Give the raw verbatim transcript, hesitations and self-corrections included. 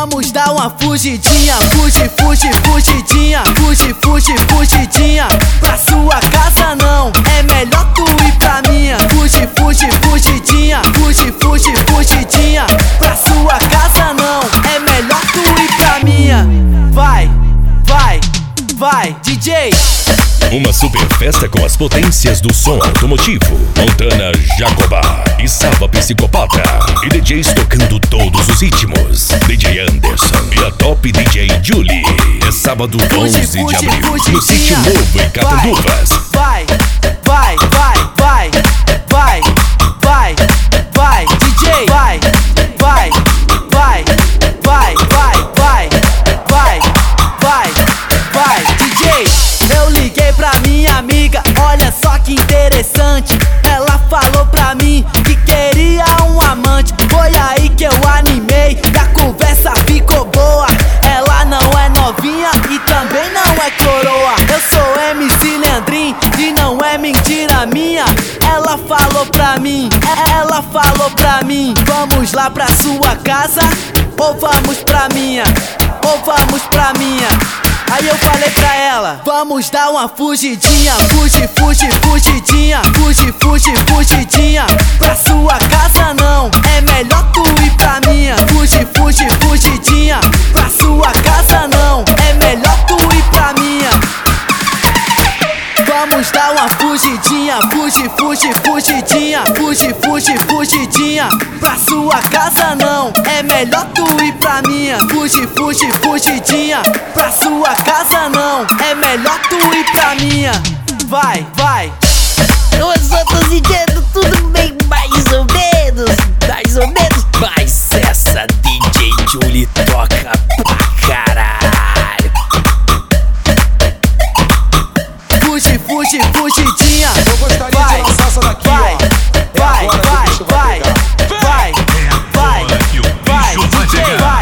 Vamos dar uma fugidinha, fugi, fugi, fugidinha, fugi, fugi, fugidinha. Pra sua casa não, é melhor tu ir pra minha. Fugi, fugi, fugidinha, fugi, fugi, fugidinha. Pra sua casa não, é melhor tu ir pra minha. Vai, vai, vai, D J. Uma super festa com as potências do som automotivo. Montana Jacobá e Saba Psicopata. E D Js tocando todos os ritmos. D J Anderson e a top D J Julie. É sábado onze de abril, no Sítio Novo em Catanduvas. Vai, vai, vai, vai, vai, vai, vai, D J. Vai, vai, vai, vai, vai, vai, vai, vai, vai, D J. Eu liguei pra minha amiga, olha só que interessante. Ela falou pra mim que queria um amante. Foi aí que eu animei e a conversa ficou boa. Ela não é novinha e também não é coroa. Eu sou M C Leandrinho e não é mentira minha. Ela falou pra mim, ela falou pra mim: vamos lá pra sua casa ou vamos pra minha, ou vamos pra minha. Aí eu falei pra ela: vamos dar uma fugidinha, fugi, fugi, fugidinha, fugi, fugi, fugidinha. Pra sua casa não, é melhor tu ir pra minha. Fugi, fugi, fugidinha. Pra sua casa não, é melhor tu ir pra minha. Vamos dar uma fugidinha, fugi, fugi, fugidinha, fugi, fugi, fugidinha. Pra sua casa não, é melhor tu ir pra minha. Fugi, fugi, fugidinha. Pra sua casa não, é melhor tu ir pra minha. Vai, vai. Os outros D Js tudo bem, mais ou menos, mais ou menos. Mas essa D J Julie toca pra caralho. Fugi, fugi, fugidinha. Eu gostaria